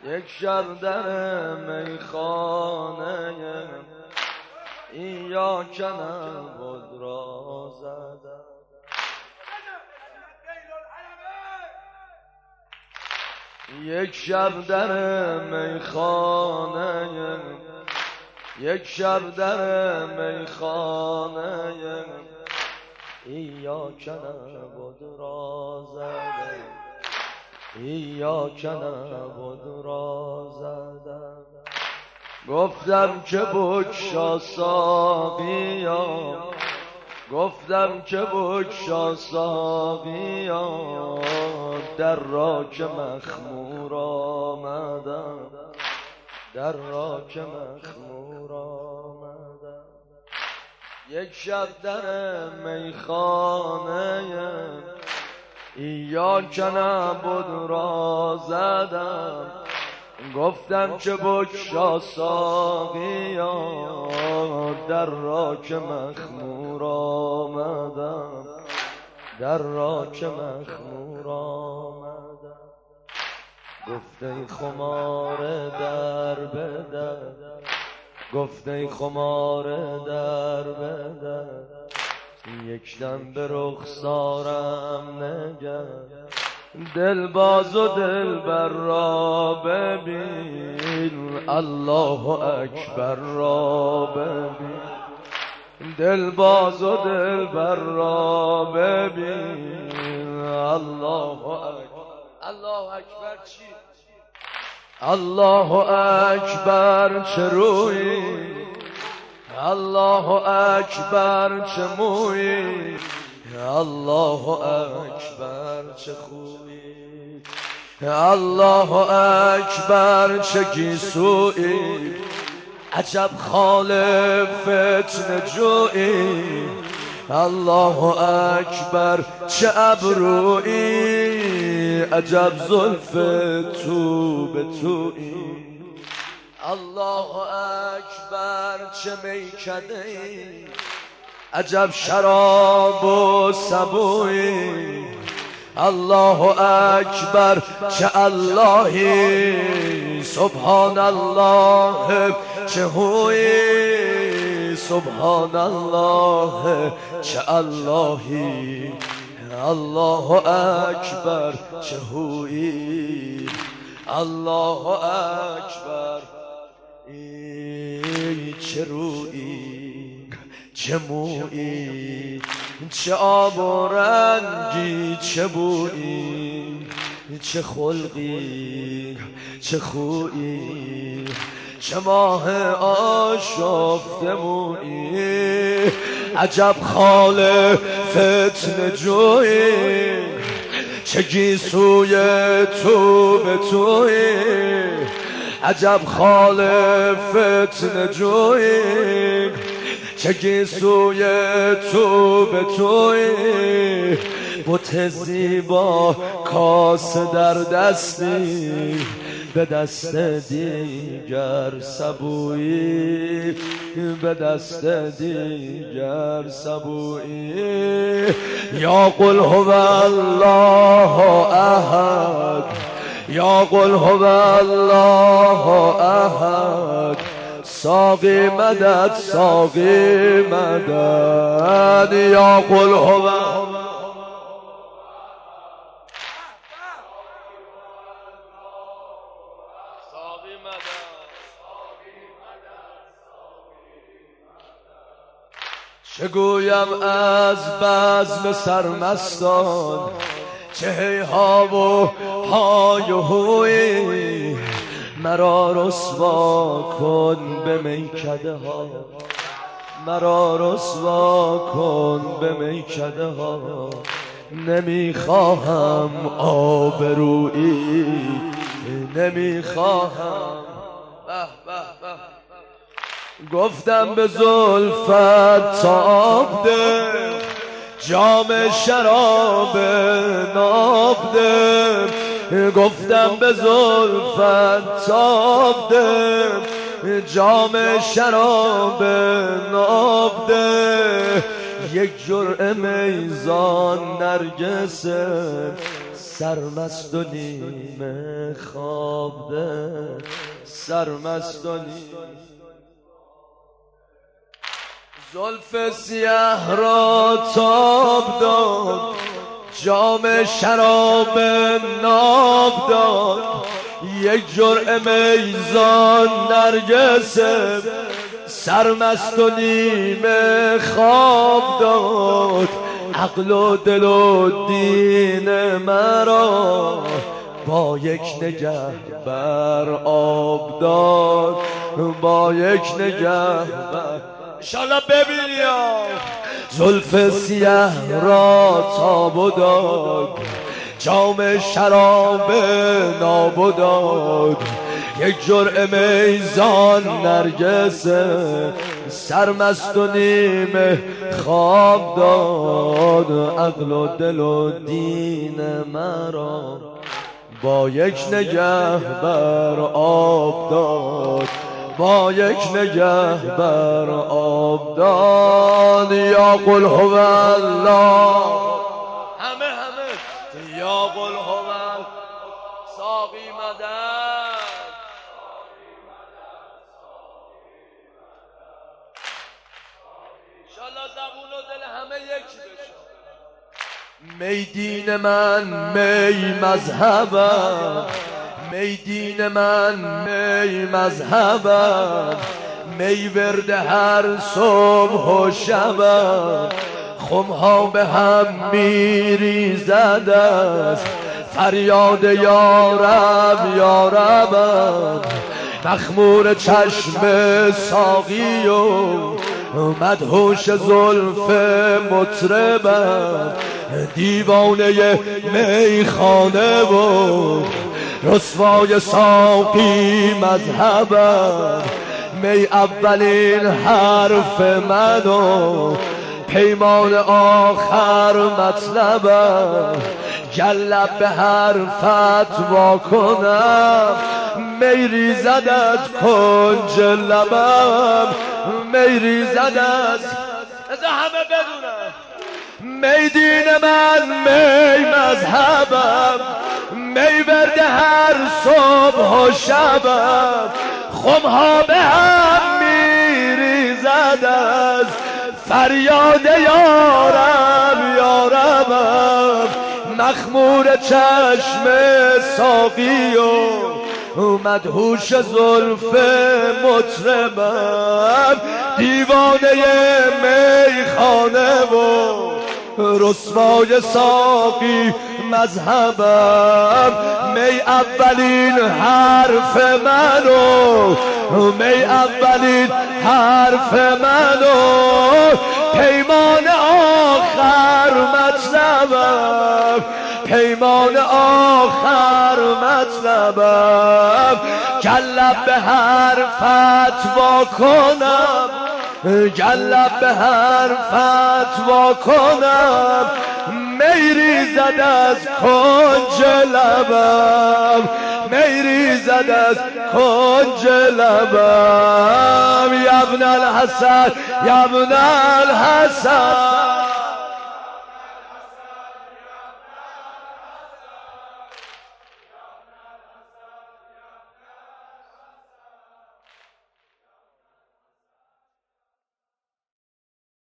یک شب در میخانه یا کنم بود را زدم. یک شب در میخانه یک شب در میخانه یا کنم بود را زدم. یا کنم بود را زدم. گفتم که بگشا ساقیا گفتم که بگشا ساقیا در را که مخمور آمدم در را که مخمور آمدم. یک شب در میخانه یا نعبد را زدم. گفتم که بگشا ساقیا در را که مخمور آمدم در را که مخمور آمدم. گفت ای خمار در بدر گفت ای خمار در بدر یک دم به رخسارم نگر دل باز و دل بر را ببین الله اکبر را ببین دل باز و دل بر را ببین الله اکبر. الله اکبر چی؟ الله اکبر چه روی الله اکبر چه موی الله اکبر چه خوی الله اکبر چه گیسویی عجب خال فتنه جویی الله اکبر چه ابرویی عجب زلف تو به تویی الله اکبر چه میکده‌ای عجب شراب و سبویی الله اکبر چه اللهی سبحان الله چه هویی سبحان الله چه اللهی الله اکبر چه هویی الله اکبر. چه رویی چه مویی چه آب و رنگی چه بویی چه خلقی چه خویی چه ماه آشفته مویی عجب خال فتنه جویی چه گیسوی تو به تویی عجب خال فتنه جویی چه گیسوی تو به تویی بت زیبا کاسه در دستی به دست دیگر سبویی به دست دیگر سبویی یا قل هو الله احد یا قل هو الله احد ساقی مدد ساقی مدد یا قل هو ساقی مدد چه گویم از بزم سرمستان چه هیها و های و هوی مرا رسوا کن به میکده ها مرا رسوا کن به میکده ها نمیخواهم آبرویی نمیخواهم گفتم به زلفت تاب ده جام شراب ناب ده گفتم به زلفت تاب ده جام شراب ناب ده یک جرعه میزان نرگس سرمست و نیمه خواب آب ده سرمست و زلف سیه را تاب داد، جام شراب ناب داد، یک جرعه میزان نرگسه سرمست و نیمه خواب داد. عقل و دل و دین مرا با یک نگه بر آب داد، با یک نگه بر انشالله ببینیم. زلف سیه را تاب داد، جام شراب ناب داد، یک جرعه میزان نرگسه سرمست و نیمه خواب داد. عقل و دل و دین مرا با یک نگه بر آب داد، با یک نگه بر آب داد. یا قل هو الله، همه یا قل هو ساقی مدد. انشالله زبون و دل همه یکی بشه. می دین من می مذهبم، می دین من می مذهبم، می ورد هر صبح و شبم. خمها به هم میریزد است فریاد یارب یاربم. مخمور چشم ساقی و مدهوش زلف مطربم. دیوانه میخانه و رسوای ساقی مذهبم. می اولین حرف منو پیمان آخر مطلبم. گلب به حرفت وا کنم، می ریزد از کنج لبم، می ریزد از همه بدونم. می دین من می مذهبم، می ورد هر صبح و شبم. خمها به هم می ریزد از فریاد یارم یارمم. مخمور چشم ساقی و مدهوش زلف مطربم. دیوانه میخانه و رسوای ساقی مذهبم. می اولین حرف منو، می اولین حرف منو پیمان آخر مطلبم، پیمان آخر مطلبم. گلب به حرفت وا کنم، گلب به حرفت وا کنم. می ریزد از کنج لبم، می ریزد از کنج لبم. یا ابن الحسن، یا ابن الحسن.